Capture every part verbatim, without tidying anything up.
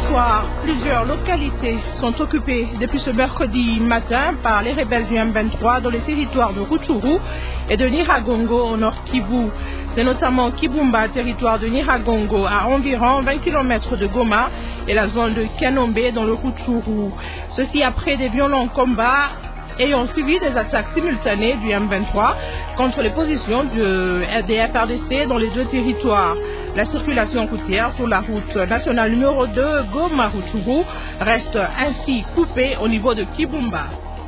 soir, plusieurs localités sont occupées depuis ce mercredi matin par les rebelles du M vingt-trois dans les territoires de Rutshuru et de Nyiragongo au nord Kivu. C'est notamment Kibumba, territoire de Nyiragongo, à environ vingt kilomètres de Goma, et la zone de Kanombe dans le Rutshuru. Ceci après des violents combats ayant suivi des attaques simultanées du M vingt-trois contre les positions de, des F R D C dans les deux territoires. La circulation routière sur la route nationale numéro deux Goma-Rutshuru reste ainsi coupée au niveau de Kibumba.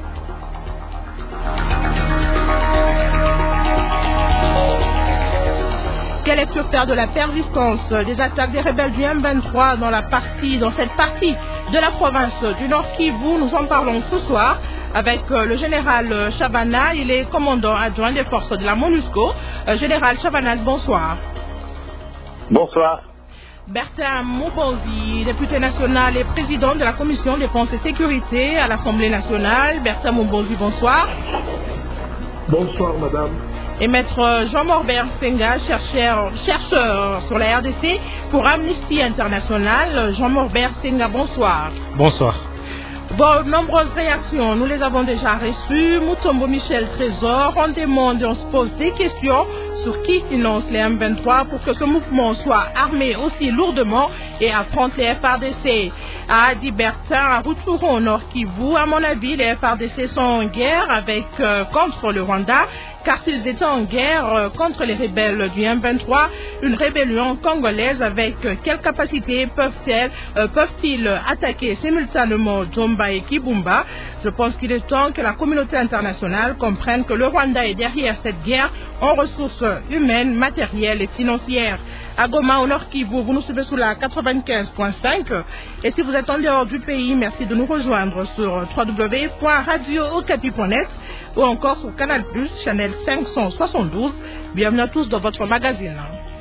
Quel est le faire de la persistance des attaques des rebelles du M vingt-trois dans, la partie, dans cette partie de la province du Nord Kivu? Nous en parlons ce soir avec le général Chavana, il est commandant adjoint des forces de la MONUSCO. Euh, général Chavana, bonsoir. Bonsoir. Bertin Mubonzi, député national et président de la commission défense et sécurité à l'Assemblée nationale. Bertin Mubonzi, bonsoir. Bonsoir, madame. Et maître Jean-Morbert Senga, chercheur, chercheur sur la R D C pour Amnesty International. Jean-Morbert Senga, bonsoir. Bonsoir. Bon, nombreuses réactions, nous les avons déjà reçues. Mutombo Michel Trésor, on demande et on se pose des questions sur qui finance les M vingt-trois pour que ce mouvement soit armé aussi lourdement et affronte les F R D C. A dit Bertin, à Rutshuru au Nord Kivu, à mon avis, les F R D C sont en guerre avec, euh, contre le Rwanda, car s'ils étaient en guerre euh, contre les rebelles du M vingt-trois, une rébellion congolaise avec euh, quelle capacité peuvent-elles, euh, peuvent-ils attaquer simultanément Djomba et Kibumba? Je pense qu'il est temps que la communauté internationale comprenne que le Rwanda est derrière cette guerre en ressources humaines, matérielles et financières. À Goma, au Nord Kivu, vous nous suivez sous la quatre-vingt-quinze point cinq. Et si vous êtes en dehors du pays, merci de nous rejoindre sur w w w point radio okapi point net ou encore sur Canal plus, Channel cinq cent soixante-douze. Bienvenue à tous dans votre magazine.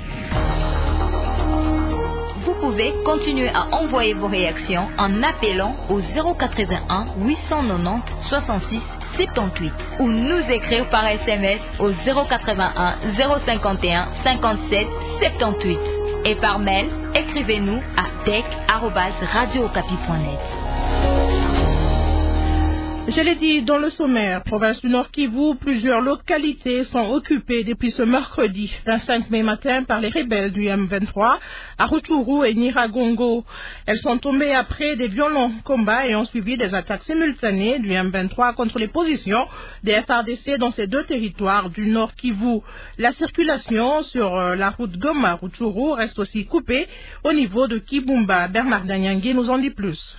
Vous pouvez continuer à envoyer vos réactions en appelant au zéro quatre-vingt-un huit cent quatre-vingt-dix soixante-six soixante-dix-huit ou nous écrire par S M S au zéro quatre-vingt-un zéro cinquante et un cinquante-sept soixante-dix-huit et par mail, écrivez-nous à tech arobase radio okapi point net. Je l'ai dit dans le sommaire, province du Nord Kivu, plusieurs localités sont occupées depuis ce mercredi vingt-cinq mai matin par les rebelles du M vingt-trois à Rutshuru et Nyiragongo. Elles sont tombées après des violents combats et ont suivi des attaques simultanées du M vingt-trois contre les positions des F R D C dans ces deux territoires du Nord Kivu. La circulation sur la route Goma-Rutshuru reste aussi coupée au niveau de Kibumba. Bernard Danyangui nous en dit plus.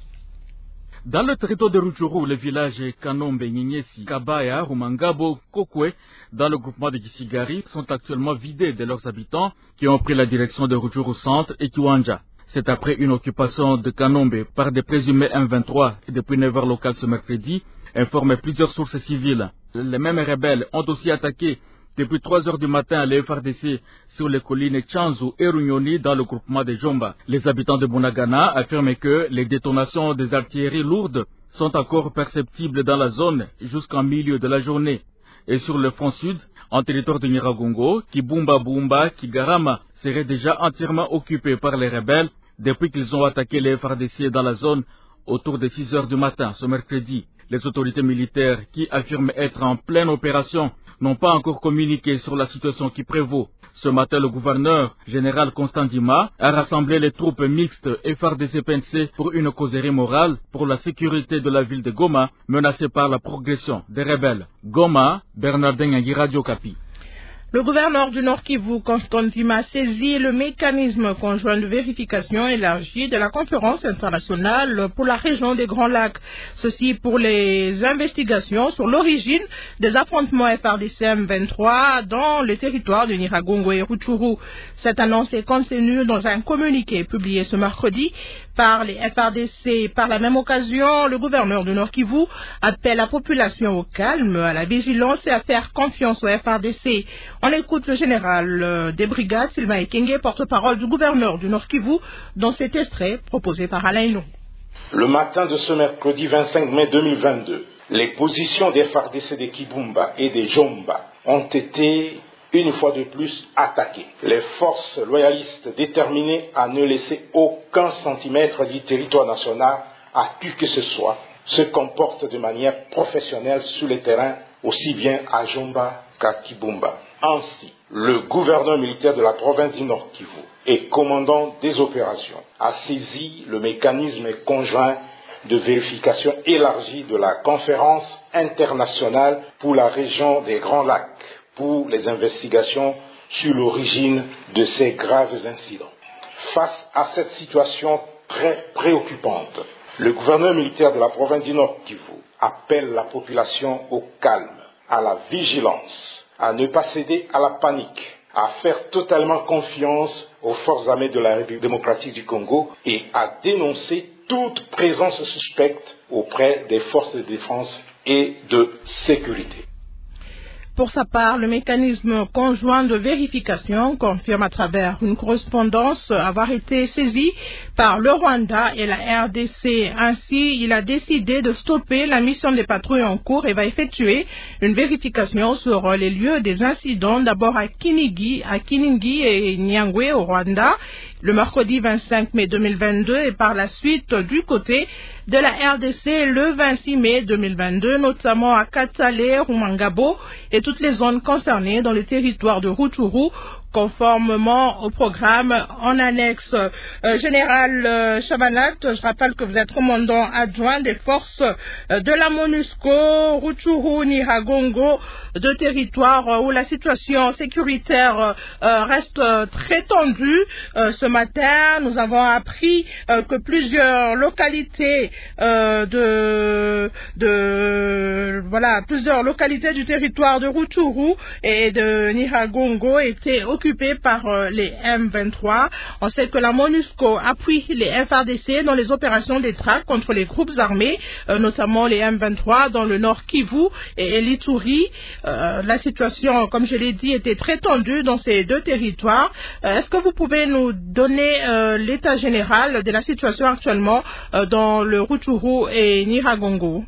Dans le territoire de Rutshuru, les villages Kanombe, Nyenyesi, Kabaya, Rumangabo, Kokwe, dans le groupement de Kisigari, sont actuellement vidés de leurs habitants qui ont pris la direction de Rutshuru Centre et Kiwanja. C'est après une occupation de Kanombe par des présumés M vingt-trois et depuis neuf heures locales ce mercredi, informent plusieurs sources civiles. Les mêmes rebelles ont aussi attaqué depuis trois heures du matin les F R D C sur les collines Chanzu et Runyoni dans le groupement de Djomba. Les habitants de Bunagana affirment que les détonations des artilleries lourdes sont encore perceptibles dans la zone jusqu'en milieu de la journée. Et sur le front sud, en territoire de Nyiragongo, Kibumba Bumba, Kigarama serait déjà entièrement occupé par les rebelles depuis qu'ils ont attaqué les F R D C dans la zone autour de six heures du matin ce mercredi. Les autorités militaires qui affirment être en pleine opération n'ont pas encore communiqué sur la situation qui prévaut. Ce matin, le gouverneur général Constant Dima a rassemblé les troupes mixtes F R D C P N C pour une causerie morale pour la sécurité de la ville de Goma, menacée par la progression des rebelles. Goma, Bernardin Ngui, Radio Okapi. Le gouverneur du Nord Kivu, Constant Dima, saisit le mécanisme conjoint de vérification élargi de la conférence internationale pour la région des Grands Lacs. Ceci pour les investigations sur l'origine des affrontements F R D C M vingt-trois dans le territoire de Nyiragongo et Rutshuru. Cette annonce est contenue dans un communiqué publié ce mercredi par les F R D C. Par la même occasion, le gouverneur du Nord Kivu appelle la population au calme, à la vigilance et à faire confiance au F R D C. On écoute le général des brigades, Sylvain Ekenge, porte-parole du gouverneur du Nord Kivu, dans cet extrait proposé par Alain Hinou. Le matin de ce mercredi vingt-cinq mai deux mille vingt-deux, les positions des F A R D C de Kibumba et des Djomba ont été une fois de plus attaquées. Les forces loyalistes déterminées à ne laisser aucun centimètre du territoire national à qui que ce soit se comportent de manière professionnelle sur le terrain, aussi bien à Jomba qu'à Kibumba. Ainsi, le gouverneur militaire de la province du Nord Kivu et commandant des opérations a saisi le mécanisme conjoint de vérification élargie de la conférence internationale pour la région des Grands Lacs pour les investigations sur l'origine de ces graves incidents. Face à cette situation très préoccupante, le gouverneur militaire de la province du Nord Kivu appelle la population au calme, à la vigilance, à ne pas céder à la panique, à faire totalement confiance aux forces armées de la République démocratique du Congo et à dénoncer toute présence suspecte auprès des forces de défense et de sécurité. Pour sa part, le mécanisme conjoint de vérification confirme à travers une correspondance avoir été saisi par le Rwanda et la R D C. Ainsi, il a décidé de stopper la mission des patrouilles en cours et va effectuer une vérification sur les lieux des incidents, d'abord à Kinigi, à Kiningi et Nyangwe au Rwanda, le mercredi vingt-cinq mai deux mille vingt-deux et par la suite du côté de la R D C le vingt-six mai deux mille vingt-deux, notamment à Katale, Rumangabo et toutes les zones concernées dans le territoire de Rutshuru, conformément au programme en annexe. Euh, Général euh, Chabanat, je rappelle que vous êtes commandant adjoint des forces euh, de la MONUSCO, Rutshuru, Nyiragongo, deux territoires euh, où la situation sécuritaire euh, reste euh, très tendue. Euh, ce matin, nous avons appris euh, que plusieurs localités euh, de, de voilà, plusieurs localités du territoire de Rutshuru et de Nyiragongo étaient occupés par euh, les M vingt-trois. On sait que la MONUSCO appuie les F R D C dans les opérations des traques contre les groupes armés, euh, notamment les M vingt-trois dans le nord Kivu et, et l'Ituri. Euh, la situation, comme je l'ai dit, était très tendue dans ces deux territoires. Euh, est-ce que vous pouvez nous donner euh, l'état général de la situation actuellement euh, dans le Rutshuru et Nyiragongo?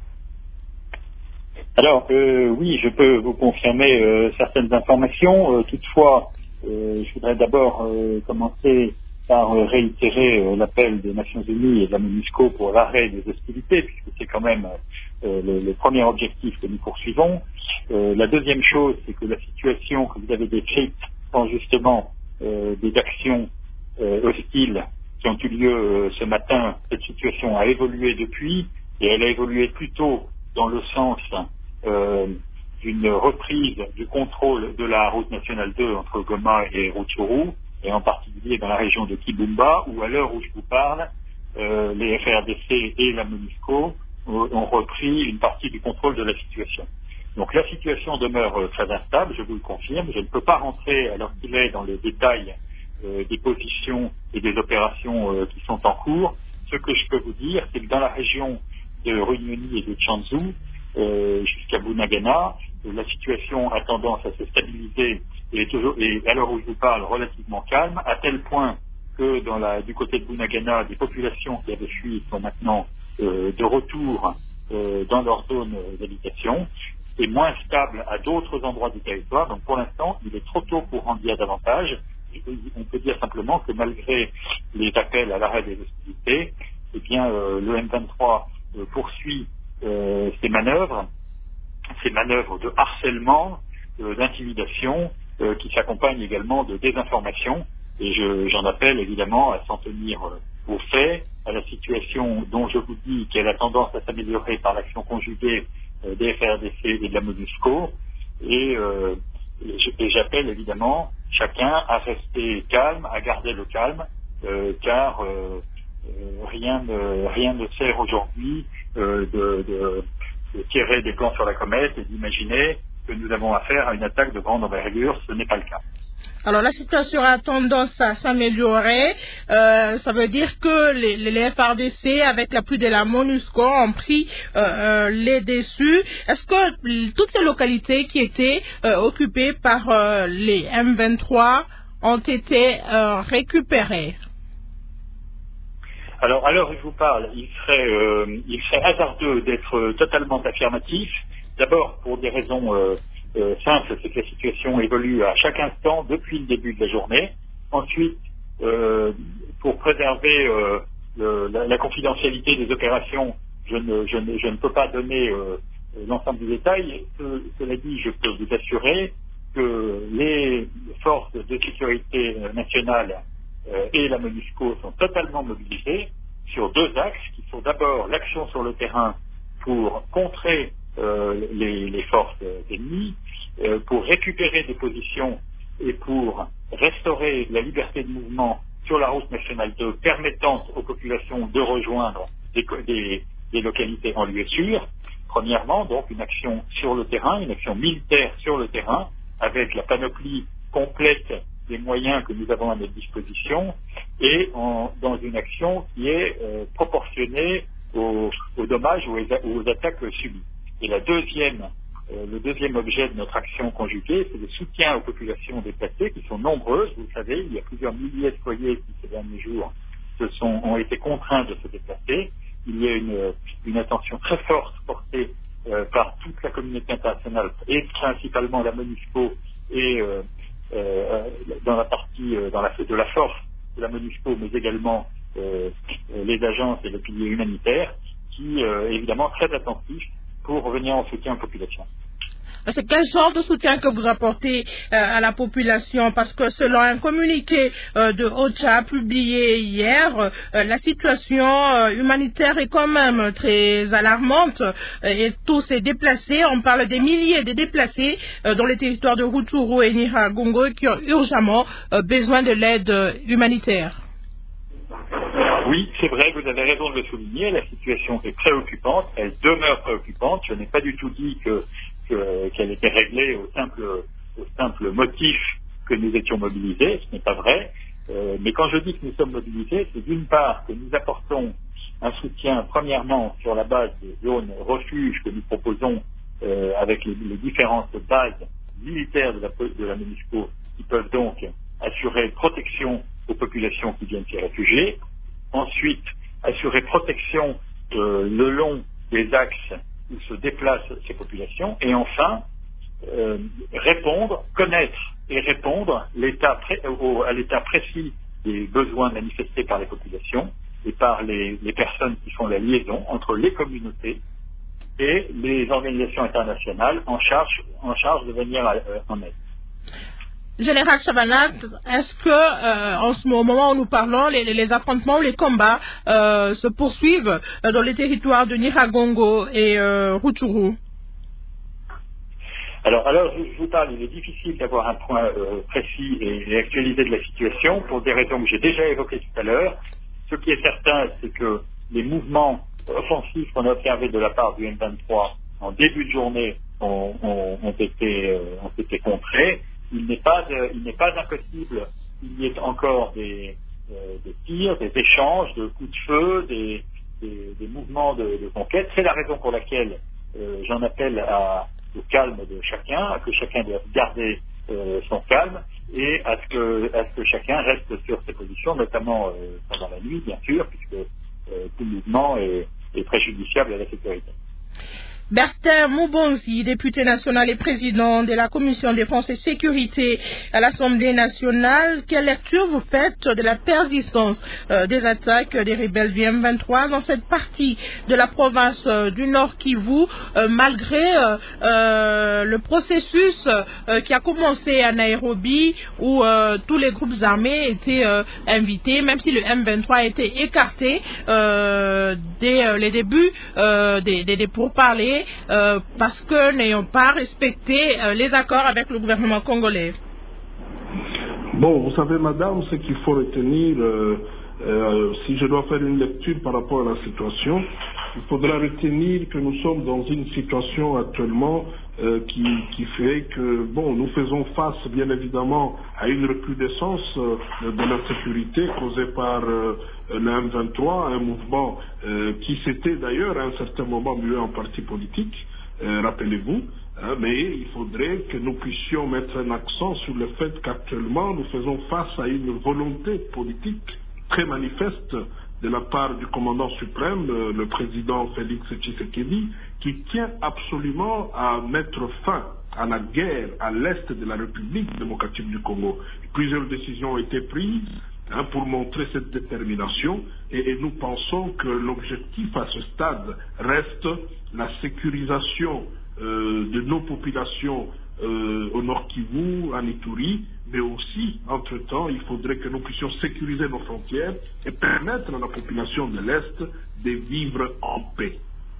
Alors, euh, oui, je peux vous confirmer euh, certaines informations. Euh, toutefois, euh, je voudrais d'abord euh, commencer par euh, réitérer euh, l'appel des Nations Unies et de la MONUSCO pour l'arrêt des hostilités, puisque c'est quand même euh, le, le premier objectif que nous poursuivons. Euh, la deuxième chose, c'est que la situation que vous avez décrite sont justement euh, des actions euh, hostiles qui ont eu lieu euh, ce matin. Cette situation a évolué depuis, et elle a évolué plutôt dans le sens Euh, d'une reprise du contrôle de la route nationale deux entre Goma et Rutshuru, et en particulier dans la région de Kibumba, où à l'heure où je vous parle, euh, les F R D C et la MONUSCO ont repris une partie du contrôle de la situation. Donc la situation demeure euh, très instable, je vous le confirme. Je ne peux pas rentrer, alors qu'il est, dans les détails euh, des positions et des opérations euh, qui sont en cours. Ce que je peux vous dire, c'est que dans la région de Runyoni et de Tchanzu, Euh, jusqu'à Bunagana, euh, la situation a tendance à se stabiliser et est toujours, et à l'heure où je vous parle, relativement calme, à tel point que dans la, du côté de Bunagana, des populations qui avaient fui sont maintenant euh, de retour euh, dans leur zone d'habitation, et moins stable à d'autres endroits du territoire. Donc pour l'instant, il est trop tôt pour en dire davantage. On peut dire simplement que malgré les appels à l'arrêt des hostilités, eh bien euh, le M vingt-trois euh, poursuit Euh, ces manœuvres, ces manœuvres de harcèlement, euh, d'intimidation, euh, qui s'accompagnent également de désinformation. Et je, j'en appelle évidemment à s'en tenir euh, aux faits, à la situation dont je vous dis qu'elle a tendance à s'améliorer par l'action conjuguée euh, des F R D C et de la MONUSCO. Et, euh, et, je, et j'appelle évidemment chacun à rester calme, à garder le calme, euh, car euh, euh, rien, ne, rien ne sert aujourd'hui Euh, de, de, de tirer des plans sur la comète et d'imaginer que nous avons affaire à une attaque de grande envergure. Ce n'est pas le cas. Alors la situation a tendance à s'améliorer. Euh, ça veut dire que les, les F R D C, avec l'appui de la MONUSCO, ont pris euh, les dessus. Est-ce que toutes les localités qui étaient euh, occupées par euh, les M vingt-trois ont été euh, récupérées? Alors, à l'heure où je vous parle, il serait, euh, il serait hasardeux d'être euh, totalement affirmatif. D'abord, pour des raisons euh, euh, simple, c'est que la situation évolue à chaque instant depuis le début de la journée. Ensuite, euh, pour préserver euh, le, la, la confidentialité des opérations, je ne, je ne, je ne peux pas donner euh, l'ensemble des détails. Ce, cela dit, je peux vous assurer que les forces de sécurité nationale euh, et la MONUSCO sont totalement mobilisées sur deux axes, qui sont d'abord l'action sur le terrain pour contrer euh, les, les forces ennemies, euh, pour récupérer des positions et pour restaurer la liberté de mouvement sur la route nationale deux, permettant aux populations de rejoindre des, des, des localités en lieu sûr. Premièrement, donc, une action sur le terrain, une action militaire sur le terrain, avec la panoplie complète des moyens que nous avons à notre disposition, et en, dans une action qui est euh, proportionnée aux, aux dommages ou aux, aux attaques subies. Et la deuxième, euh, le deuxième objet de notre action conjuguée, c'est le soutien aux populations déplacées, qui sont nombreuses. Vous le savez, il y a plusieurs milliers de foyers qui, ces derniers jours, se sont, ont été contraints de se déplacer. Il y a une, une attention très forte portée euh, par toute la communauté internationale, et principalement la MONUSCO, et euh, euh, dans la partie euh, dans la, de la force de la MONUSCO, mais également euh, les agences et le pilier humanitaire, qui euh, est évidemment très attentifs pour venir en soutien aux populations. C'est quel genre de soutien que vous apportez euh, à la population? Parce que selon un communiqué euh, de OCHA publié hier, euh, la situation euh, humanitaire est quand même très alarmante euh, et tous ces déplacés, on parle des milliers de déplacés euh, dans les territoires de Rutshuru et Nyiragongo qui ont urgemment euh, besoin de l'aide euh, humanitaire. Oui, c'est vrai, vous avez raison de le souligner, la situation est préoccupante, elle demeure préoccupante. Je n'ai pas du tout dit que Que, qu'elle était réglée au simple, au simple motif que nous étions mobilisés, ce n'est pas vrai. Euh, mais quand je dis que nous sommes mobilisés, c'est d'une part que nous apportons un soutien, premièrement, sur la base des zones refuges que nous proposons euh, avec les, les différentes bases militaires de la, de la MONUSCO, qui peuvent donc assurer protection aux populations qui viennent s'y réfugier. Ensuite, assurer protection euh, le long des axes où se déplacent ces populations, et enfin euh, répondre, connaître et répondre l'état pré- au, à l'état précis des besoins manifestés par les populations et par les, les personnes qui font la liaison entre les communautés et les organisations internationales en charge, en charge de venir à, euh, en aide. Général Chavanat, est-ce que euh, en ce moment où nous parlons, les, les affrontements, les combats euh, se poursuivent euh, dans les territoires de Nyiragongo et euh, Rutshuru? Alors, alors je, je vous parle, il est difficile d'avoir un point euh, précis et, et actualisé de la situation pour des raisons que j'ai déjà évoquées tout à l'heure. Ce qui est certain, c'est que les mouvements offensifs qu'on a observés de la part du M vingt-trois en début de journée ont, ont, ont, été, euh, ont été contrés. Il n'est pas, de, il n'est pas impossible qu'il y ait encore des, euh, des tirs, des échanges de coups de feu, des, des, des mouvements de, de conquête. C'est la raison pour laquelle euh, j'en appelle à, au calme de chacun, à que chacun doit garder euh, son calme et à ce, que, à ce que chacun reste sur ses positions, notamment euh, pendant la nuit, bien sûr, puisque euh, tout mouvement est, est préjudiciable à la sécurité. Bertin Moubonzi, député national et président de la Commission défense et sécurité à l'Assemblée nationale, quelle lecture vous faites de la persistance euh, des attaques des rebelles du M vingt-trois dans cette partie de la province euh, du Nord Kivu, euh, malgré euh, euh, le processus euh, qui a commencé à Nairobi où euh, tous les groupes armés étaient euh, invités, même si le M vingt-trois a été écarté euh, dès euh, les débuts euh, des, des, des pourparlers Euh, parce que n'ayons pas respecté euh, les accords avec le gouvernement congolais. Bon, vous savez, madame, ce qu'il faut retenir, euh, euh, si je dois faire une lecture par rapport à la situation, il faudra retenir que nous sommes dans une situation actuellement euh, qui, qui fait que, bon, nous faisons face, bien évidemment, à une recrudescence euh, de l'insécurité causée par euh, le M vingt-trois, un mouvement euh, qui s'était d'ailleurs à un certain moment mué en parti politique, euh, rappelez-vous, hein, mais il faudrait que nous puissions mettre un accent sur le fait qu'actuellement nous faisons face à une volonté politique très manifeste de la part du commandant suprême, le président Félix Tshisekedi, qui tient absolument à mettre fin à la guerre à l'est de la République démocratique du Congo. Plusieurs décisions ont été prises hein, pour montrer cette détermination et, et nous pensons que l'objectif à ce stade reste la sécurisation euh, de nos populations euh, au Nord Kivu, à Ituri, mais aussi, entre-temps, il faudrait que nous puissions sécuriser nos frontières et permettre à la population de l'Est de vivre en paix.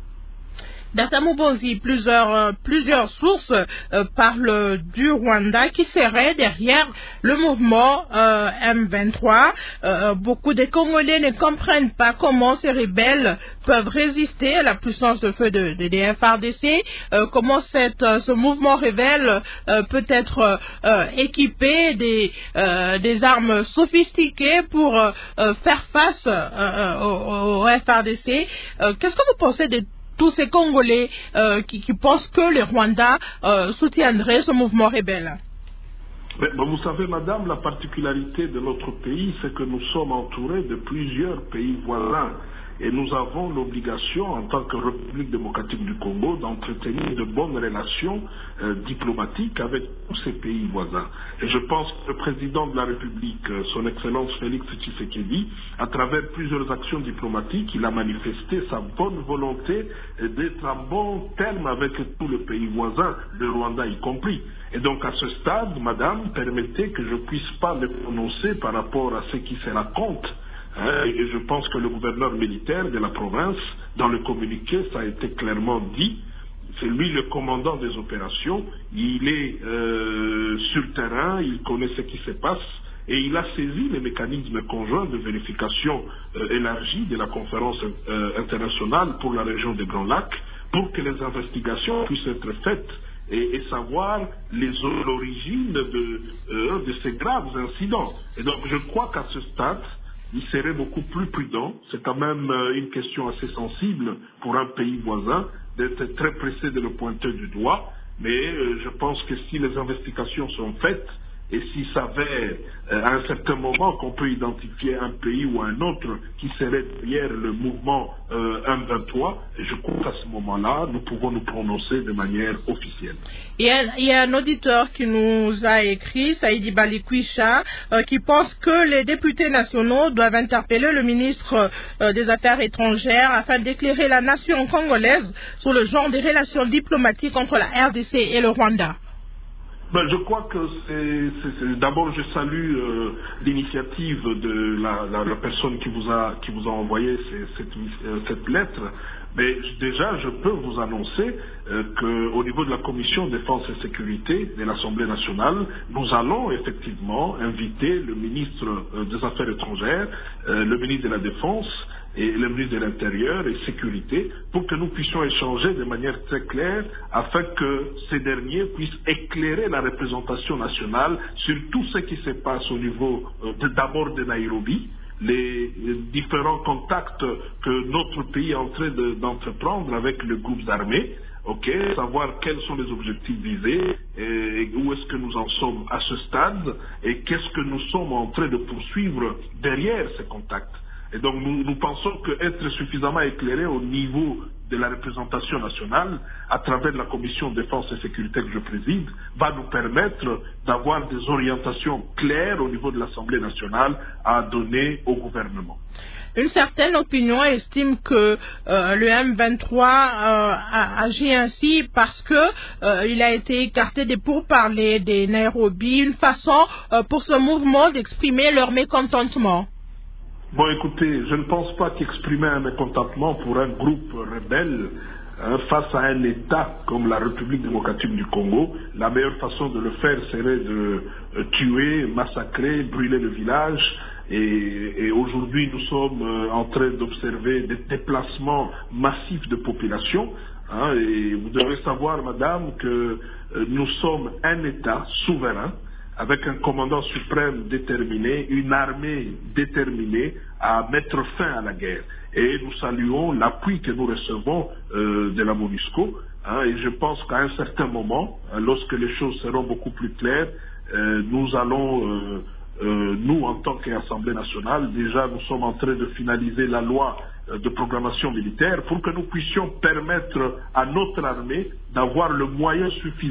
Bertrand Bonzi, plusieurs, euh, plusieurs sources euh, parlent du Rwanda qui serait derrière le mouvement euh, M vingt-trois. Euh, beaucoup de Congolais ne comprennent pas comment ces rebelles peuvent résister à la puissance de feu de, de, de F R D C, euh, comment cette, euh, ce mouvement rebelle euh, peut être euh, équipé des, euh, des armes sophistiquées pour euh, faire face euh, au, au F R D C. Euh, qu'est-ce que vous pensez de tous ces Congolais euh, qui, qui pensent que le Rwanda euh, soutiendrait ce mouvement rebelle? Mais, bon, vous savez, madame, la particularité de notre pays, c'est que nous sommes entourés de plusieurs pays voisins. Et nous avons l'obligation, en tant que République démocratique du Congo, d'entretenir de bonnes relations euh, diplomatiques avec tous ces pays voisins. Et je pense que le président de la République, euh, son Excellence Félix Tshisekedi, à travers plusieurs actions diplomatiques, il a manifesté sa bonne volonté euh, d'être en bon terme avec tous les pays voisins, le Rwanda y compris. Et donc à ce stade, madame, permettez que je ne puisse pas me prononcer par rapport à ce qui se raconte. Hein, et je pense que le gouverneur militaire de la province, dans le communiqué, ça a été clairement dit, c'est lui le commandant des opérations, il est euh, sur le terrain, il connaît ce qui se passe, et il a saisi les mécanismes conjoints de vérification euh, élargie de la conférence euh, internationale pour la région des Grands Lacs, pour que les investigations puissent être faites et, et savoir l'origine de, euh, de ces graves incidents. Et donc je crois qu'à ce stade, il serait beaucoup plus prudent, c'est quand même une question assez sensible pour un pays voisin, d'être très pressé de le pointer du doigt, mais euh, je pense que si les investigations sont faites, et s'il s'avère euh, à un certain moment qu'on peut identifier un pays ou un autre qui serait derrière le mouvement euh, M vingt-trois, je crois qu'à ce moment-là, nous pouvons nous prononcer de manière officielle. Il y a, il y a un auditeur qui nous a écrit, Saïdi Balikwisha, euh, qui pense que les députés nationaux doivent interpeller le ministre euh, des Affaires étrangères afin d'éclairer la nation congolaise sur le genre de relations diplomatiques entre la R D C et le Rwanda. Ben, je crois que c'est... D'abord, je salue euh, l'initiative de la, la, la personne qui vous a, qui vous a envoyé cette, euh, cette lettre. Mais déjà, je peux vous annoncer euh, qu'au niveau de la Commission Défense et Sécurité de l'Assemblée nationale, nous allons effectivement inviter le ministre euh, des Affaires étrangères, euh, le ministre de la Défense et le ministre de l'Intérieur et Sécurité pour que nous puissions échanger de manière très claire afin que ces derniers puissent éclairer la représentation nationale sur tout ce qui se passe au niveau euh, de, d'abord de Nairobi, les différents contacts que notre pays est en train de, d'entreprendre avec les groupes armés, ok, savoir quels sont les objectifs visés, et où est-ce que nous en sommes à ce stade, et qu'est-ce que nous sommes en train de poursuivre derrière ces contacts. Et donc nous, nous pensons qu'être suffisamment éclairé au niveau de la représentation nationale, à travers la commission défense et sécurité que je préside, va nous permettre d'avoir des orientations claires au niveau de l'Assemblée nationale à donner au gouvernement. Une certaine opinion estime que euh, le M vingt-trois euh, a agi ainsi parce que euh, il a été écarté des pourparlers des Nairobi, une façon euh, pour ce mouvement d'exprimer leur mécontentement. Bon, écoutez, je ne pense pas qu'exprimer un mécontentement pour un groupe rebelle hein, face à un État comme la République démocratique du Congo, la meilleure façon de le faire serait de euh, tuer, massacrer, brûler le village. Et, et aujourd'hui, nous sommes euh, en train d'observer des déplacements massifs de population. Hein, et vous devez savoir, madame, que euh, nous sommes un État souverain, avec un commandant suprême déterminé, une armée déterminée à mettre fin à la guerre. Et nous saluons l'appui que nous recevons euh, de la MONUSCO. Hein, et je pense qu'à un certain moment, hein, lorsque les choses seront beaucoup plus claires, euh, nous allons, euh, euh, nous en tant qu'Assemblée nationale, déjà nous sommes en train de finaliser la loi euh, de programmation militaire pour que nous puissions permettre à notre armée d'avoir le moyen suffisant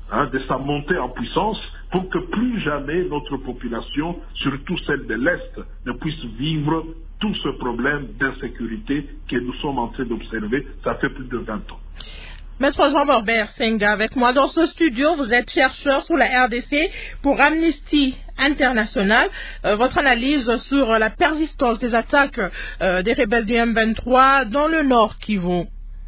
hein, de sa montée en puissance, pour que plus jamais notre population, surtout celle de l'Est, ne puisse vivre tout ce problème d'insécurité que nous sommes en train d'observer. Ça fait plus de vingt ans. Maître Jean-Norbert Senga, avec moi dans ce studio, vous êtes chercheur sur la R D C pour Amnesty International. Euh, votre analyse sur la persistance des attaques euh, des rebelles du M vingt-trois dans le Nord Kivu.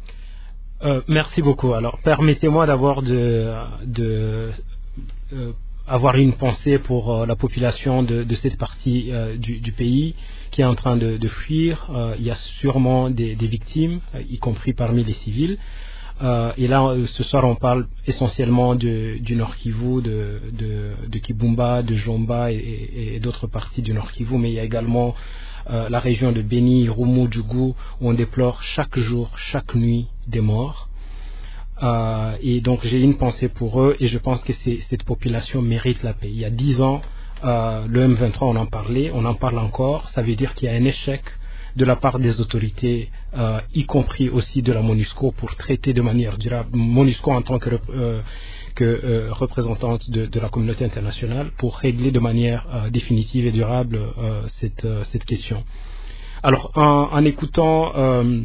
Euh, merci beaucoup. Alors, permettez-moi d'abord de, de euh, avoir une pensée pour euh, la population de, de cette partie euh, du, du pays qui est en train de, de fuir. Euh, il y a sûrement des, des victimes, euh, y compris parmi les civils. Euh, et là, ce soir, on parle essentiellement de, du Nord Kivu, de, de, de Kibumba, de Jomba et, et, et d'autres parties du Nord Kivu, mais il y a également euh, la région de Beni, Rumu, Djougou, où on déplore chaque jour, chaque nuit des morts. Euh, et donc, j'ai une pensée pour eux et je pense que c'est, cette population mérite la paix. Il y a dix ans, euh, le M vingt-trois, on en parlait, on en parle encore. Ça veut dire qu'il y a un échec de la part des autorités, euh, y compris aussi de la MONUSCO, pour traiter de manière durable, MONUSCO en tant que, euh, que euh, représentante de, de la communauté internationale, pour régler de manière euh, définitive et durable euh, cette, euh, cette question. Alors, en, en écoutant euh,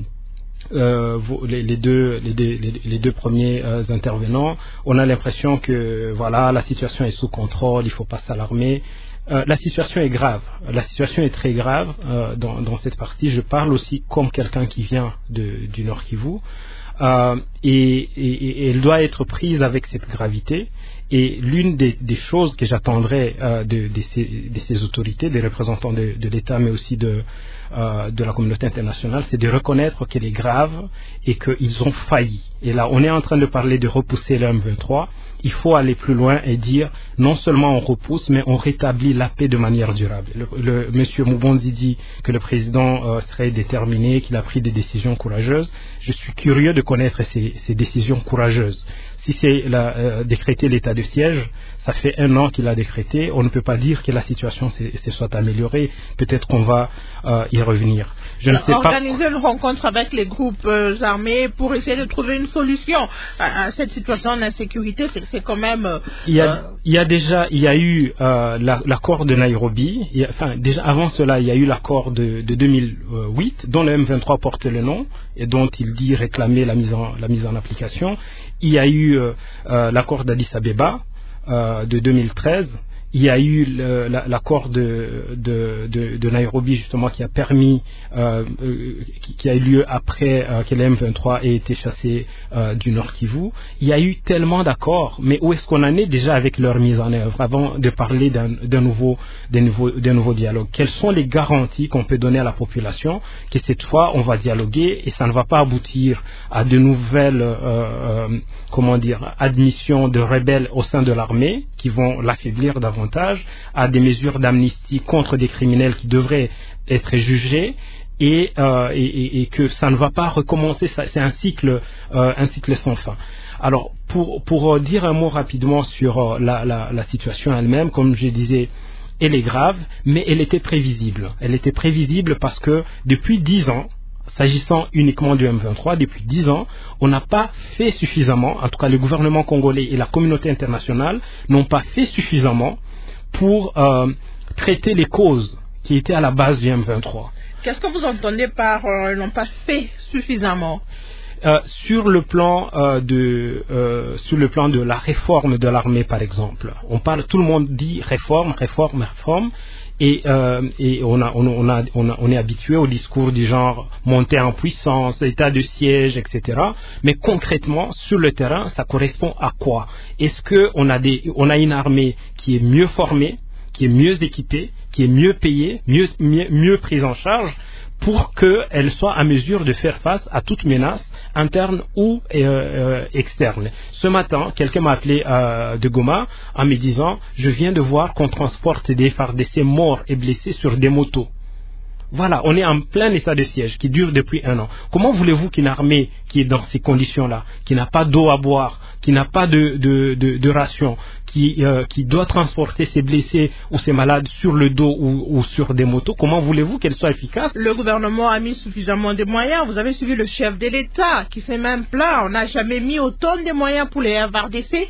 euh, vous, les, les, deux, les, les, les deux premiers euh, intervenants, on a l'impression que voilà, la situation est sous contrôle, il ne faut pas s'alarmer. Euh, la situation est grave. La situation est très grave euh, dans, dans cette partie. Je parle aussi comme quelqu'un qui vient de, du Nord Kivu. Euh, et, et, et elle doit être prise avec cette gravité. Et l'une des, des choses que j'attendrais euh, de, de, ces, de ces autorités, des représentants de, de l'État, mais aussi de, euh, de la communauté internationale, c'est de reconnaître qu'elle est grave et qu'ils ont failli. Et là, on est en train de parler de repousser le M vingt-trois. Il faut aller plus loin et dire non seulement on repousse, mais on rétablit la paix de manière durable. Le, le, Monsieur Moubonzi dit que le président euh, serait déterminé, qu'il a pris des décisions courageuses. Je suis curieux de connaître ces, ces décisions courageuses. Si c'est la, euh, décréter l'état de siège, ça fait un an qu'il a décrété. On ne peut pas dire que la situation se soit améliorée. Peut-être qu'on va euh, y revenir. Je ne sais Organiser pas... une rencontre avec les groupes euh, armés pour essayer de trouver une solution à, à cette situation d'insécurité, c'est quand même... Euh, il, y a, il y a déjà, il y a eu euh, l'accord de Nairobi. Il y a, enfin, déjà avant cela, il y a eu l'accord de, de deux mille huit, dont le M vingt-trois porte le nom et dont il dit réclamer la mise en, la mise en application. Il y a eu euh, euh, l'accord d'Addis Abeba euh, de deux mille treize. Il y a eu l'accord de, de, de, de Nairobi justement qui a permis, euh, euh, qui, qui a eu lieu après euh, que le M vingt-trois ait été chassé euh, du Nord Kivu. Il y a eu tellement d'accords, mais où est-ce qu'on en est déjà avec leur mise en œuvre avant de parler d'un nouveau, d'un nouveau, d'un nouveau dialogue? Quelles sont les garanties qu'on peut donner à la population que cette fois on va dialoguer et ça ne va pas aboutir à de nouvelles, euh, euh, comment dire, admissions de rebelles au sein de l'armée qui vont l'affaiblir davantage, à des mesures d'amnistie contre des criminels qui devraient être jugés et, euh, et, et, et que ça ne va pas recommencer. C'est un cycle, euh, un cycle sans fin. Alors, pour, pour dire un mot rapidement sur euh, la, la, la situation elle-même, comme je disais, elle est grave, mais elle était prévisible. Elle était prévisible parce que depuis dix ans, s'agissant uniquement du M vingt-trois, depuis dix ans, on n'a pas fait suffisamment, en tout cas le gouvernement congolais et la communauté internationale n'ont pas fait suffisamment pour euh, traiter les causes qui étaient à la base du M vingt-trois. Qu'est-ce que vous entendez par euh, n'ont pas fait suffisamment? Euh, sur le plan euh, de euh, sur le plan de la réforme de l'armée, par exemple, on parle, tout le monde dit réforme, réforme, réforme. Et, euh, et on, a, on, a, on, a, on est habitué au discours du genre montée en puissance, état de siège, et cetera. Mais concrètement, sur le terrain, ça correspond à quoi? Est-ce qu'on a, des, on a une armée qui est mieux formée, qui est mieux équipée, qui est mieux payée, mieux, mieux, mieux prise en charge pour qu'elle soit à mesure de faire face à toute menace interne ou euh, euh, externe. Ce matin, quelqu'un m'a appelé euh, de Goma en me disant « Je viens de voir qu'on transporte des F A R D C morts et blessés sur des motos. » Voilà, on est en plein état de siège qui dure depuis un an. Comment voulez-vous qu'une armée qui est dans ces conditions-là, qui n'a pas d'eau à boire, qui n'a pas de, de, de, de ration, qui, euh, qui doit transporter ses blessés ou ses malades sur le dos ou, ou sur des motos, comment voulez-vous qu'elle soit efficace? Le gouvernement a mis suffisamment de moyens. Vous avez suivi le chef de l'État qui s'est même plaint. On n'a jamais mis autant de moyens pour les F A R D C.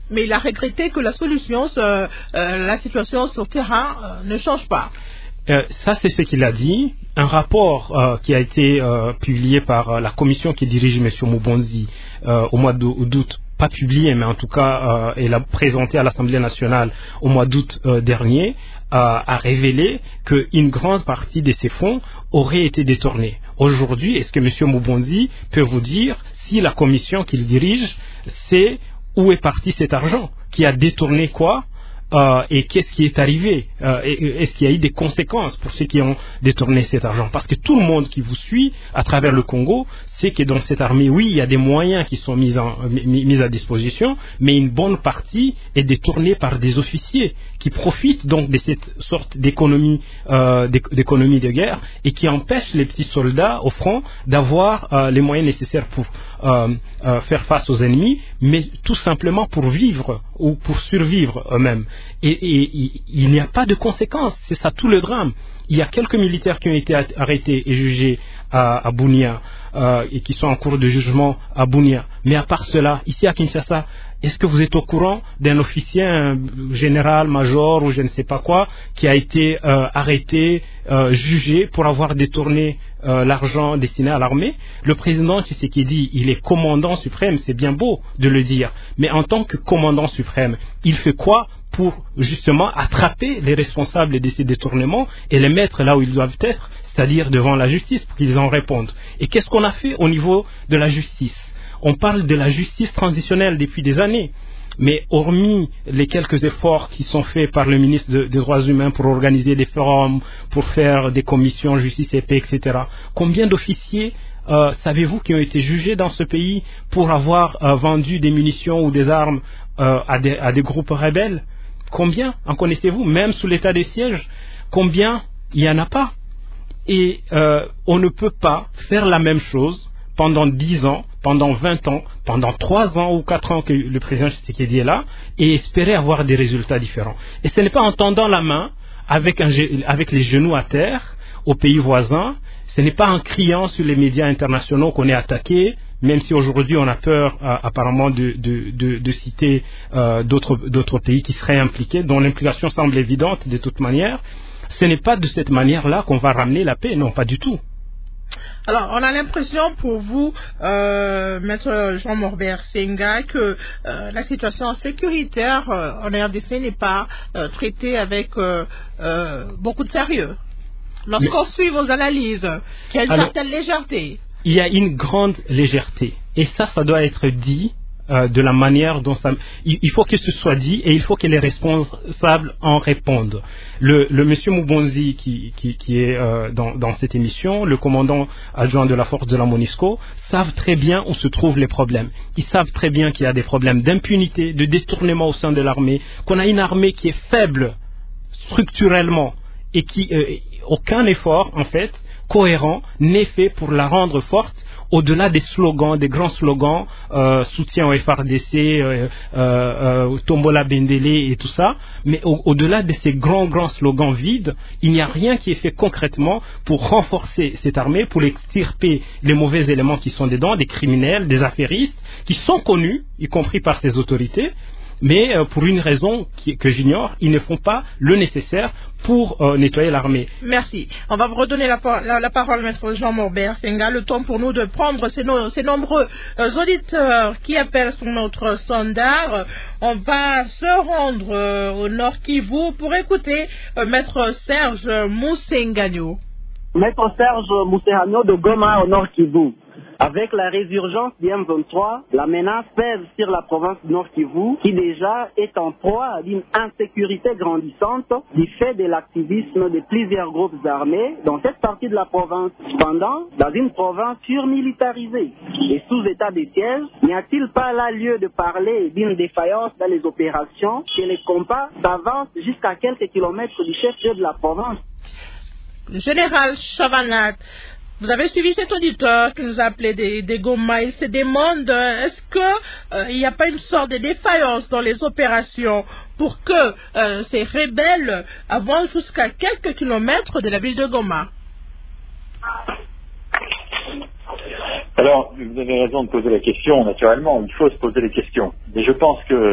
Mais il a regretté que la solution, euh, euh, la situation sur le terrain euh, ne change pas. Euh, ça, c'est ce qu'il a dit. Un rapport euh, qui a été euh, publié par euh, la commission qui dirige M. Mubonzi euh, au mois d'août, pas publié, mais en tout cas, euh, il a présenté à l'Assemblée nationale au mois d'août euh, dernier, euh, a révélé qu'une grande partie de ces fonds auraient été détournés. Aujourd'hui, est-ce que M. Mubonzi peut vous dire si la commission qu'il dirige sait où est parti cet argent, qui a détourné quoi? Euh, et qu'est-ce qui est arrivé, euh, et, est-ce qu'il y a eu des conséquences pour ceux qui ont détourné cet argent? Parce que tout le monde qui vous suit à travers le Congo sait que dans cette armée, oui, il y a des moyens qui sont mis, en, mis, mis à disposition, mais une bonne partie est détournée par des officiers qui profitent donc de cette sorte d'économie, euh, d'économie de guerre et qui empêchent les petits soldats au front d'avoir euh, les moyens nécessaires pour euh, euh, faire face aux ennemis, mais tout simplement pour vivre ou pour survivre eux-mêmes. Et, et, et il n'y a pas de conséquences, c'est ça tout le drame. Il y a quelques militaires qui ont été arrêtés et jugés à, à Bunia euh, et qui sont en cours de jugement à Bunia. Mais à part cela, ici à Kinshasa, est-ce que vous êtes au courant d'un officier, un général, major ou je ne sais pas quoi, qui a été euh, arrêté, euh, jugé pour avoir détourné euh, l'argent destiné à l'armée? Le président Tshisekedi, il est commandant suprême, c'est bien beau de le dire, mais en tant que commandant suprême, il fait quoi pour justement attraper les responsables de ces détournements et les mettre là où ils doivent être, c'est-à-dire devant la justice pour qu'ils en répondent? Et qu'est-ce qu'on a fait au niveau de la justice? On parle de la justice transitionnelle depuis des années, mais hormis les quelques efforts qui sont faits par le ministre de, des Droits humains pour organiser des forums, pour faire des commissions justice et paix, et cetera, combien d'officiers euh, savez-vous qui ont été jugés dans ce pays pour avoir euh, vendu des munitions ou des armes euh, à, des, à des groupes rebelles? Combien en connaissez-vous? Même sous l'état de siège, combien? Il n'y en a pas. Et euh, on ne peut pas faire la même chose pendant dix ans, pendant vingt ans, pendant trois ans ou quatre ans que le président Tshisekedi est là et espérer avoir des résultats différents. Et ce n'est pas en tendant la main avec, un, avec les genoux à terre aux pays voisins, ce n'est pas en criant sur les médias internationaux qu'on est attaqué, même si aujourd'hui on a peur euh, apparemment de, de, de, de citer euh, d'autres, d'autres pays qui seraient impliqués, dont l'implication semble évidente de toute manière. Ce n'est pas de cette manière-là qu'on va ramener la paix, non, pas du tout. Alors, on a l'impression pour vous, euh, Maître Jean Morbert Senga, que euh, la situation sécuritaire euh, en R D C n'est pas euh, traitée avec euh, euh, beaucoup de sérieux. Lorsqu'on Mais... suit vos analyses, quelle Alors, certaine légèreté? Il y a une grande légèreté. Et ça, ça doit être dit euh, de la manière dont ça... Il, il faut que ce soit dit et il faut que les responsables en répondent. Le, le monsieur Mubonzi qui, qui, qui est euh, dans, dans cette émission, le commandant adjoint de la force de la MONUSCO, savent très bien où se trouvent les problèmes. Ils savent très bien qu'il y a des problèmes d'impunité, de détournement au sein de l'armée, qu'on a une armée qui est faible structurellement et qui... Euh, aucun effort, en fait, cohérent n'est fait pour la rendre forte au-delà des slogans, des grands slogans, euh, soutien au F R D C, euh, euh, Tombola Bendele et tout ça, mais au- au-delà de ces grands, grands slogans vides, il n'y a rien qui est fait concrètement pour renforcer cette armée, pour extirper les mauvais éléments qui sont dedans, des criminels, des affairistes, qui sont connus, y compris par ces autorités, mais euh, pour une raison qui, que j'ignore, ils ne font pas le nécessaire pour euh, nettoyer l'armée. Merci. On va vous redonner la, la, la parole, Maître Jean Morbert Senga. Le temps pour nous de prendre ces, no, ces nombreux euh, auditeurs qui appellent sur notre standard. On va se rendre euh, au Nord Kivu pour écouter euh, Maître Serge Moussengano. Maître Serge Moussengano de Goma au Nord Kivu. Avec la résurgence du M vingt-trois, la menace pèse sur la province du Nord Kivu, qui déjà est en proie à une insécurité grandissante du fait de l'activisme de plusieurs groupes armés dans cette partie de la province. Cependant, dans une province surmilitarisée et sous état de siège, n'y a-t-il pas là lieu de parler d'une défaillance dans les opérations que les combats s'avancent jusqu'à quelques kilomètres du chef-lieu de la province? Général Chavanat, vous avez suivi cet auditeur qui nous a appelé des, des Goma. Il se demande euh, est-ce qu'il n'y euh, a pas une sorte de défaillance dans les opérations pour que euh, ces rebelles avancent jusqu'à quelques kilomètres de la ville de Goma? Alors, vous avez raison de poser la question, naturellement, il faut se poser les questions. Mais je pense que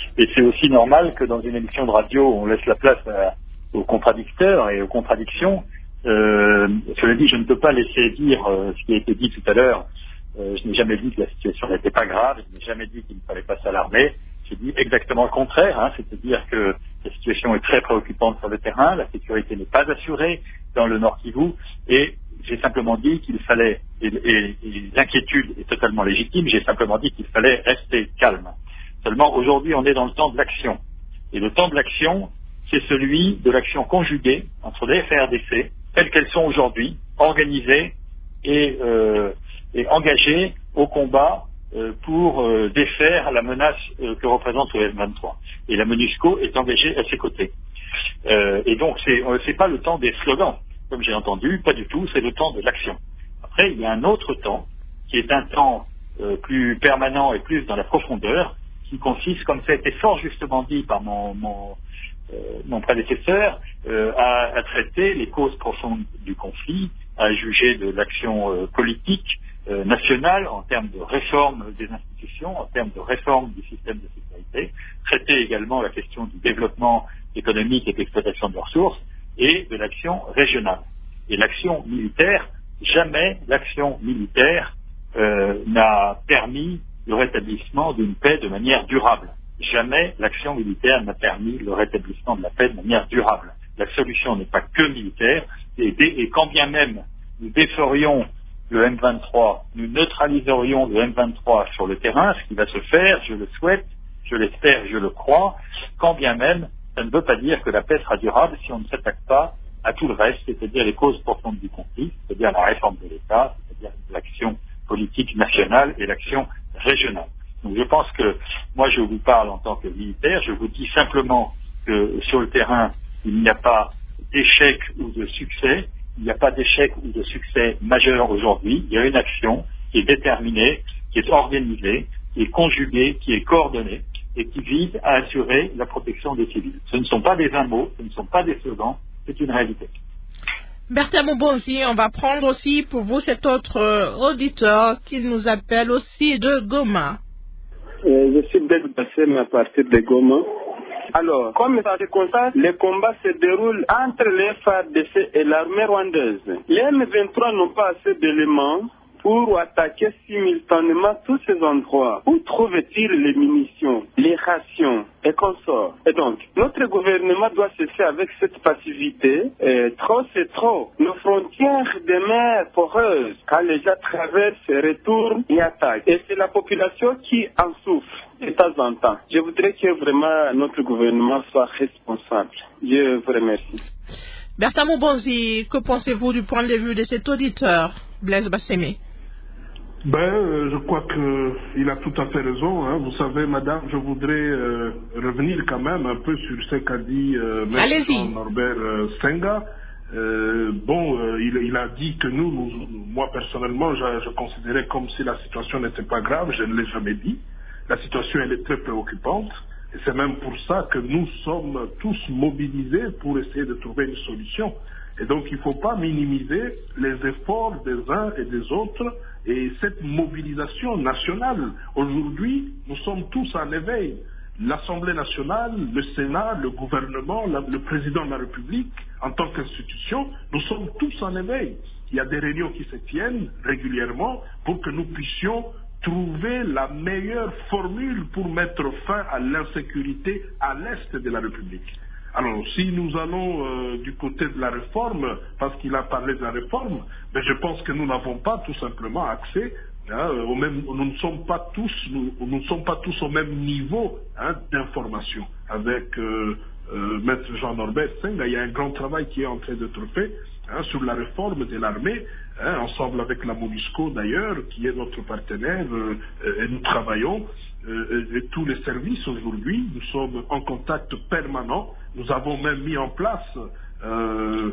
Et c'est aussi normal que dans une émission de radio, on laisse la place à, aux contradicteurs et aux contradictions. Euh, cela dit, je ne peux pas laisser dire euh, ce qui a été dit tout à l'heure. Euh, je n'ai jamais dit que la situation n'était pas grave, je n'ai jamais dit qu'il ne fallait pas s'alarmer. J'ai dit exactement le contraire, hein, c'est-à-dire que la situation est très préoccupante sur le terrain, la sécurité n'est pas assurée dans le Nord Kivu, et j'ai simplement dit qu'il fallait, et, et, et l'inquiétude est totalement légitime, j'ai simplement dit qu'il fallait rester calme. Seulement, aujourd'hui, on est dans le temps de l'action. Et le temps de l'action, c'est celui de l'action conjuguée entre les F R D C, telles qu'elles sont aujourd'hui, organisées et, euh, et engagées au combat euh, pour euh, défaire la menace euh, que représente le M vingt-trois. Et la MONUSCO est engagée à ses côtés. Euh, et donc, c'est euh, c'est pas le temps des slogans, comme j'ai entendu, pas du tout, c'est le temps de l'action. Après, il y a un autre temps, qui est un temps euh, plus permanent et plus dans la profondeur, qui consiste, comme ça a été fort justement dit par mon, mon, euh, mon prédécesseur, euh, à, à traiter les causes profondes du conflit, à juger de l'action euh, politique euh, nationale en termes de réforme des institutions, en termes de réforme du système de sécurité, traiter également la question du développement économique et d'exploitation de ressources, et de l'action régionale. Et l'action militaire, jamais l'action militaire euh, n'a permis le rétablissement d'une paix de manière durable. Jamais l'action militaire n'a permis le rétablissement de la paix de manière durable. La solution n'est pas que militaire, et, et quand bien même nous déferions le M vingt-trois, nous neutraliserions le M vingt-trois sur le terrain, ce qui va se faire, je le souhaite, je l'espère, je le crois, quand bien même, ça ne veut pas dire que la paix sera durable si on ne s'attaque pas à tout le reste, c'est-à-dire les causes profondes du conflit, c'est-à-dire la réforme de l'État, c'est-à-dire l'action politique nationale et l'action régionale. Donc je pense que, moi je vous parle en tant que militaire, je vous dis simplement que sur le terrain, il n'y a pas d'échec ou de succès, il n'y a pas d'échec ou de succès majeur aujourd'hui, il y a une action qui est déterminée, qui est organisée, qui est conjuguée, qui est coordonnée, et qui vise à assurer la protection des civils. Ce ne sont pas des vains mots, ce ne sont pas des slogans, c'est une réalité. Bertrand Moubonzi, on va prendre aussi pour vous cet autre euh, auditeur qui nous appelle aussi de Goma. Euh, je suis Bel Bassem à partir de Goma. Alors, comme ça se constate, les combats se déroulent entre les F A R D C et l'armée rwandaise. Les M vingt-trois n'ont pas assez d'éléments pour attaquer simultanément tous ces endroits. Où trouvent-ils les munitions, les rations et consorts? Et donc, notre gouvernement doit cesser avec cette passivité. Et trop, c'est trop. Nos frontières demeurent poreuses quand les gens traversent, se retournent et attaquent. Et c'est la population qui en souffre de temps en temps. Je voudrais que vraiment notre gouvernement soit responsable. Je vous remercie. Bertrand Moubonzi, que pensez-vous du point de vue de cet auditeur, Blaise Basseme? Ben, euh, je crois qu'il a tout à fait raison. Hein. Vous savez, madame, je voudrais euh, revenir quand même un peu sur ce qu'a dit euh, M. Jean-Norbert euh, Senga. Euh, bon, euh, il, il a dit que nous, nous moi personnellement, je, je considérais comme si la situation n'était pas grave. Je ne l'ai jamais dit. La situation, elle est très préoccupante. Et c'est même pour ça que nous sommes tous mobilisés pour essayer de trouver une solution. Et donc, il ne faut pas minimiser les efforts des uns et des autres et cette mobilisation nationale. Aujourd'hui, nous sommes tous en éveil. L'Assemblée nationale, le Sénat, le gouvernement, la, le président de la République, en tant qu'institution, nous sommes tous en éveil. Il y a des réunions qui se tiennent régulièrement pour que nous puissions trouver la meilleure formule pour mettre fin à l'insécurité à l'est de la République. Alors, si nous allons euh, du côté de la réforme, parce qu'il a parlé de la réforme, ben, je pense que nous n'avons pas tout simplement accès, hein, au même, nous ne sommes pas tous, nous, nous ne sommes pas tous au même niveau hein, d'information. Avec euh, euh, Maître Jean-Norbert Senga, il y a un grand travail qui est en train d'être fait hein, sur la réforme de l'armée, hein, ensemble avec la MONUSCO d'ailleurs, qui est notre partenaire, euh, et nous travaillons. Euh, et tous les services aujourd'hui, nous sommes en contact permanent. Nous avons même mis en place euh,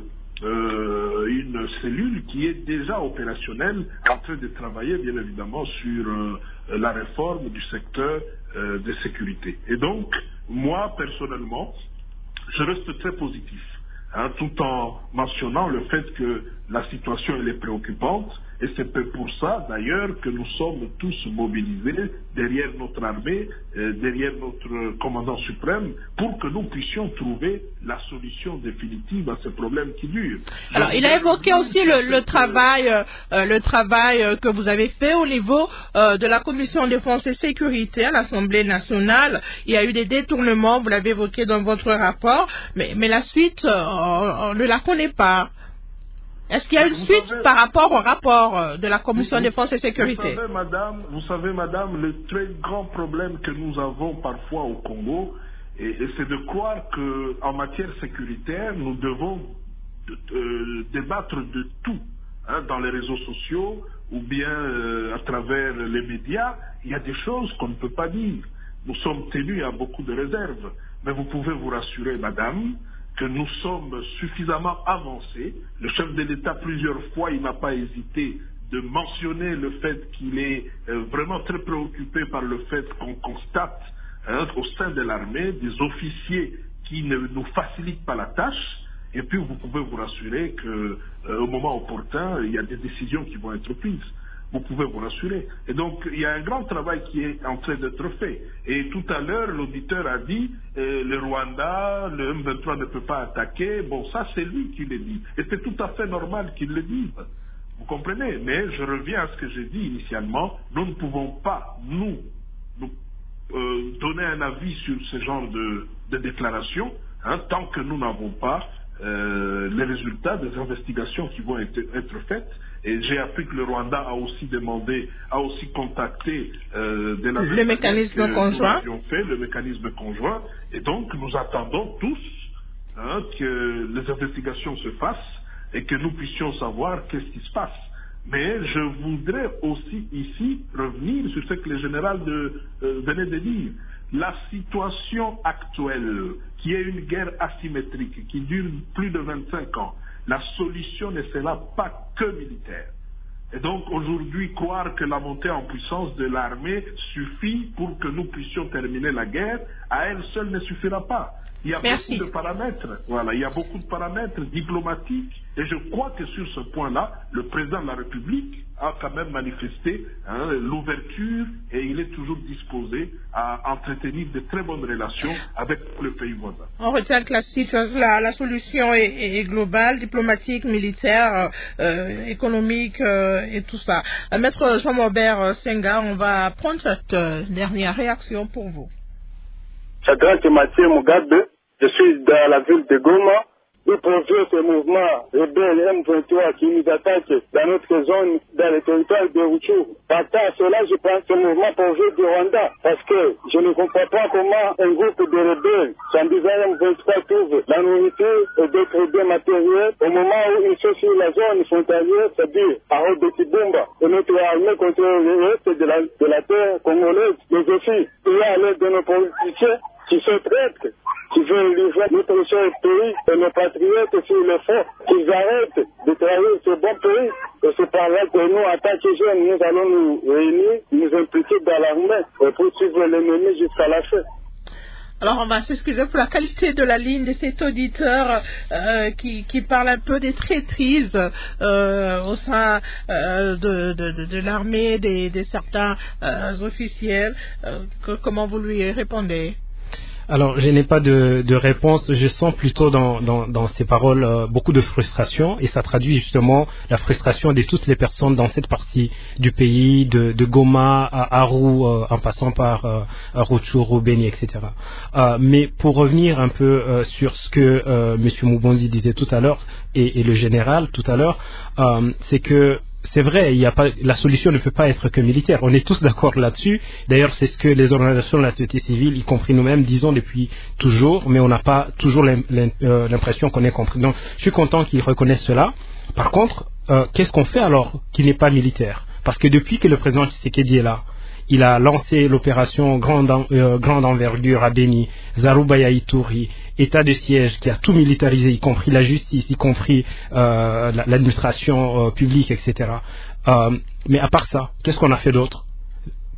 euh, une cellule qui est déjà opérationnelle, en train de travailler bien évidemment sur euh, la réforme du secteur euh, de sécurité. Et donc, moi personnellement, je reste très positif, hein, tout en mentionnant le fait que la situation elle est préoccupante Et c'est pour ça, d'ailleurs, que nous sommes tous mobilisés derrière notre armée, euh, derrière notre commandant suprême, pour que nous puissions trouver la solution définitive à ce problème qui dure. Alors, Donc, il a évoqué aussi le, le travail, euh, le travail euh, que vous avez fait au niveau euh, de la Commission défense et sécurité à l'Assemblée nationale. Il y a eu des détournements, vous l'avez évoqué dans votre rapport, mais, mais la suite, euh, on, on ne la connaît pas. Est-ce qu'il y a une vous suite savez, par rapport au rapport de la Commission vous, défense et sécurité? Vous savez, madame, vous savez, madame, le très grand problème que nous avons parfois au Congo, et, et c'est de croire qu'en matière sécuritaire, nous devons euh, débattre de tout, hein, dans les réseaux sociaux ou bien euh, à travers les médias. Il y a des choses qu'on ne peut pas dire. Nous sommes tenus à beaucoup de réserves. Mais vous pouvez vous rassurer, madame, que nous sommes suffisamment avancés. Le chef de l'État, plusieurs fois, il n'a pas hésité de mentionner le fait qu'il est euh, vraiment très préoccupé par le fait qu'on constate, hein, au sein de l'armée des officiers qui ne nous facilitent pas la tâche. Et puis vous pouvez vous rassurer qu'au euh, moment opportun, il y a des décisions qui vont être prises. Vous pouvez vous rassurer. Et donc, il y a un grand travail qui est en train d'être fait. Et tout à l'heure, l'auditeur a dit, euh, le Rwanda, le M vingt-trois ne peut pas attaquer. Bon, ça, c'est lui qui le dit. Et c'est tout à fait normal qu'il le dise. Vous comprenez? Mais je reviens à ce que j'ai dit initialement. Nous ne pouvons pas, nous, nous euh, donner un avis sur ce genre de, de déclaration, hein, tant que nous n'avons pas euh, les résultats des investigations qui vont être, être faites. Et j'ai appris que le Rwanda a aussi demandé, a aussi contacté euh, de la le mécanisme que conjoint. Nous avions fait, le mécanisme conjoint. Et donc, nous attendons tous, hein, que les investigations se fassent et que nous puissions savoir qu'est-ce qui se passe. Mais je voudrais aussi ici revenir sur ce que le général de, euh, venait de dire. La situation actuelle, qui est une guerre asymétrique, qui dure plus de vingt-cinq ans, la solution ne sera pas que militaire. Et donc aujourd'hui, croire que la montée en puissance de l'armée suffit pour que nous puissions terminer la guerre, à elle seule ne suffira pas. Il y a Merci. beaucoup de paramètres. Voilà, il y a beaucoup de paramètres diplomatiques. Et je crois que sur ce point-là, le président de la République a quand même manifesté, hein, l'ouverture, et il est toujours disposé à entretenir de très bonnes relations avec le pays voisin. On retient que la, situation, la, la solution est, est, est globale, diplomatique, militaire, euh, économique euh, et tout ça. Euh, Maître Jean-Maubert Senga, on va prendre cette euh, dernière réaction pour vous. Chadrak Mathieu Mugabe, je suis dans la ville de Goma. Nous poursuivons ce mouvement rebelle M vingt-trois qui nous attaque dans notre zone, dans le territoire de Rutshuru. Partant à cela, je prends ce mouvement poursuivre du Rwanda, parce que je ne comprends pas comment un groupe de rebelles, sans disant M vingt-trois, trouve la nourriture et d'autres biens matériels au moment où ils sont sur la zone frontalière, c'est-à-dire à Haut de Kibumba. Et notre armée contre le reste de la, de la terre congolaise, mais aussi, il y a à l'aide de nos politiciens qui sont traîtres, qui veulent livrer notre cher pays et nos patriotes sur le front, qu'ils arrêtent de trahir ce bon pays. Et c'est par là que nous, en tant que jeunes, nous allons nous réunir, nous impliquer dans l'armée et poursuivre l'ennemi jusqu'à la fin. Alors on va s'excuser pour la qualité de la ligne de cet auditeur euh, qui, qui parle un peu des traîtrises euh, au sein euh, de, de, de, de l'armée, des, de certains euh, officiels. Euh, que, comment vous lui répondez? Alors, je n'ai pas de, de réponse. Je sens plutôt dans, dans, dans ces paroles euh, beaucoup de frustration, et ça traduit justement la frustration de toutes les personnes dans cette partie du pays, de, de Goma à Aru, euh, en passant par euh, Rutshuru, Beni, et cetera. Euh, mais pour revenir un peu euh, sur ce que euh, M. Mubonzi disait tout à l'heure, et, et le général tout à l'heure, euh, c'est que c'est vrai, il y a pas, la solution ne peut pas être que militaire. On est tous d'accord là-dessus. D'ailleurs, c'est ce que les organisations de la société civile, y compris nous-mêmes, disons depuis toujours, mais on n'a pas toujours l'impression qu'on est compris. Donc, je suis content qu'ils reconnaissent cela. Par contre, euh, qu'est-ce qu'on fait alors qui n'est pas militaire? Parce que depuis que le président Tshisekedi est là, il a lancé l'opération grande, en, euh, grande envergure à Beni, Zarubaya Ituri, état de siège qui a tout militarisé, y compris la justice, y compris euh, l'administration euh, publique, et cetera. Euh, mais à part ça, qu'est-ce qu'on a fait d'autre?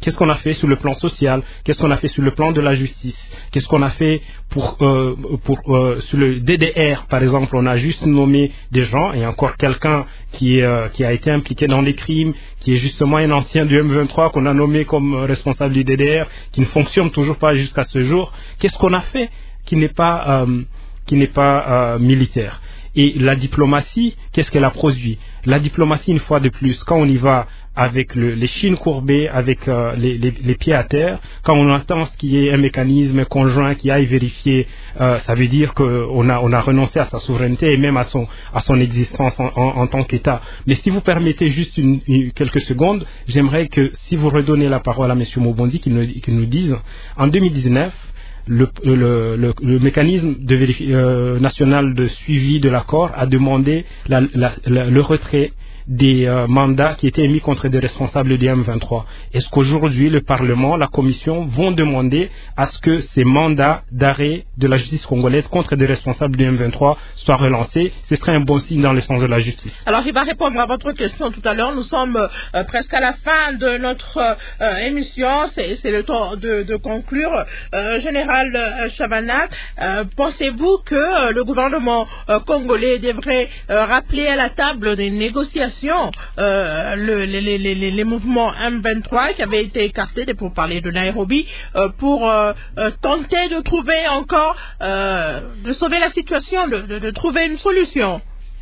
Qu'est-ce qu'on a fait sur le plan social? Qu'est-ce qu'on a fait sur le plan de la justice? Qu'est-ce qu'on a fait pour, euh, pour euh, sur le D D R, par exemple? On a juste nommé des gens, et encore quelqu'un qui, euh, qui a été impliqué dans des crimes, qui est justement un ancien du M vingt-trois qu'on a nommé comme responsable du D D R, qui ne fonctionne toujours pas jusqu'à ce jour. Qu'est-ce qu'on a fait qui n'est pas, euh, qui n'est pas euh, militaire? Et la diplomatie, qu'est-ce qu'elle a produit? La diplomatie, une fois de plus, quand on y va avec le, les chines courbées, avec euh, les, les, les pieds à terre, quand on entend ce qui est un mécanisme conjoint qui aille vérifier, euh, ça veut dire qu'on a, on a renoncé à sa souveraineté et même à son, à son existence en, en, en tant qu'État. Mais si vous permettez juste une, une, quelques secondes, j'aimerais que si vous redonnez la parole à M. Mobondi, qu'il nous, qu'il nous dise, en deux mille dix-neuf, Le, le, le, le mécanisme de vérifi- euh, national de suivi de l'accord a demandé la, la, la, le retrait des euh, mandats qui étaient émis contre des responsables du M vingt-trois. Est-ce qu'aujourd'hui le Parlement, la Commission vont demander à ce que ces mandats d'arrêt de la justice congolaise contre des responsables du M vingt-trois soient relancés? Ce serait un bon signe dans le sens de la justice. Alors il va répondre à votre question tout à l'heure. Nous sommes euh, presque à la fin de notre euh, émission. C'est, c'est le temps de, de conclure. Euh, Général euh, Chavanat, euh, pensez-vous que euh, le gouvernement euh, congolais devrait euh, rappeler à la table des négociations Euh, le, les, les, les, les mouvements M vingt-trois qui avaient été écartés pour parler de Nairobi euh, pour euh, euh, tenter de trouver encore, euh, de sauver la situation, de, de, de trouver une solution?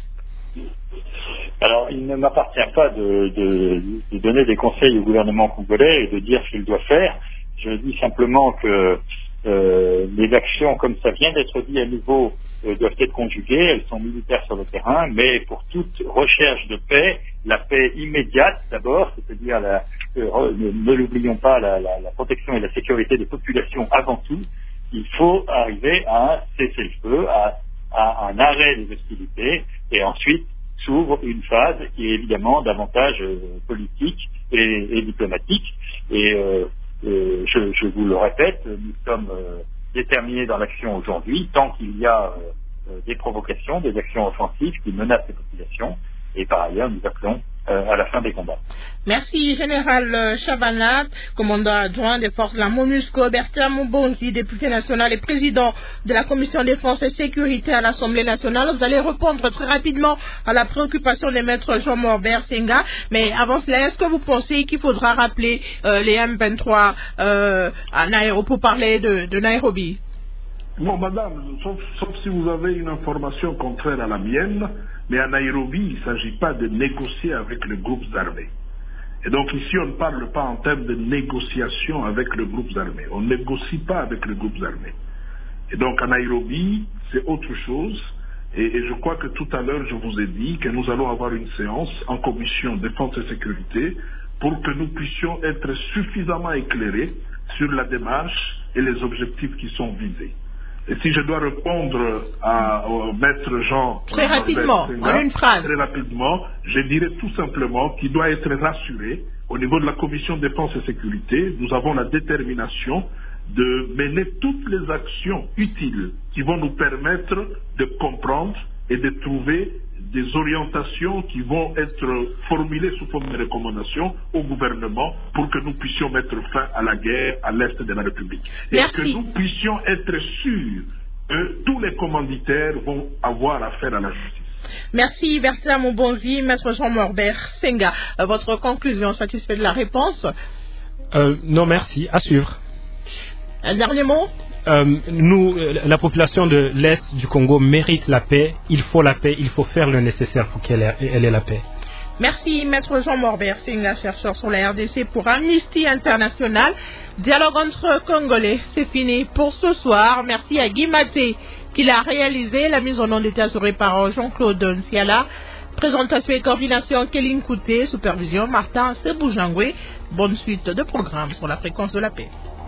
Alors, il ne m'appartient pas de, de, de donner des conseils au gouvernement congolais et de dire ce qu'il doit faire. Je dis simplement que euh, les actions, comme ça vient d'être dit à nouveau, Euh, doivent être conjuguées, elles sont militaires sur le terrain, mais pour toute recherche de paix, la paix immédiate d'abord, c'est-à-dire la, euh, ne, ne l'oublions pas, la, la, la protection et la sécurité des populations avant tout, il faut arriver à un cessez-le-feu, à, à un arrêt des hostilités, et ensuite s'ouvre une phase qui est évidemment davantage euh, politique et, et diplomatique, et euh, euh, je, je vous le répète, nous sommes euh, déterminés dans l'action aujourd'hui, tant qu'il y a euh, des provocations, des actions offensives qui menacent les populations, et par ailleurs nous appelons euh, à la fin des combats. Merci Général Chavanat, commandant adjoint des forces de la MONUSCO. Bertrand Mobondi, député national et président de la Commission défense et sécurité à l'Assemblée nationale. Vous allez répondre très rapidement à la préoccupation des maîtres Jean-Morbert Senga, mais avant cela, est-ce que vous pensez qu'il faudra rappeler euh, les M vingt-trois euh, à Nairobi, pour parler de, de Nairobi? Non, madame, sauf, sauf si vous avez une information contraire à la mienne, mais à Nairobi, il ne s'agit pas de négocier avec les groupes armés. Et donc ici, on ne parle pas en termes de négociation avec les groupes armés. On ne négocie pas avec les groupes armés. Et donc à Nairobi, c'est autre chose. Et, et je crois que tout à l'heure, je vous ai dit que nous allons avoir une séance en commission défense et sécurité pour que nous puissions être suffisamment éclairés sur la démarche et les objectifs qui sont visés. Et si je dois répondre à, au maître Jean... Très rapidement, en une phrase. Très rapidement, je dirais tout simplement qu'il doit être rassuré. Au niveau de la commission défense et sécurité, nous avons la détermination de mener toutes les actions utiles qui vont nous permettre de comprendre et de trouver des orientations qui vont être formulées sous forme de recommandations au gouvernement pour que nous puissions mettre fin à la guerre à l'est de la République. Merci. Et que nous puissions être sûrs que tous les commanditaires vont avoir affaire à la justice. Merci Bertrand Mobondi, maître Jean-Morbert Senga. Euh, votre conclusion, satisfait de la réponse? euh, Non, merci. À suivre. Un dernier mot? Euh, nous, la population de l'Est du Congo mérite la paix. Il faut la paix. Il faut faire le nécessaire pour qu'elle ait, elle ait la paix. Merci, maître Jean-Morbert Senga, chercheur sur la R D C pour Amnesty International. Dialogue entre Congolais, c'est fini pour ce soir. Merci à Guy Maté qui l'a réalisé. La mise en onde était assurée par Jean-Claude Nsiala. Présentation et coordination Kéline Kouté. Supervision Martin Seboujangwe. Bonne suite de programmes sur la fréquence de la paix.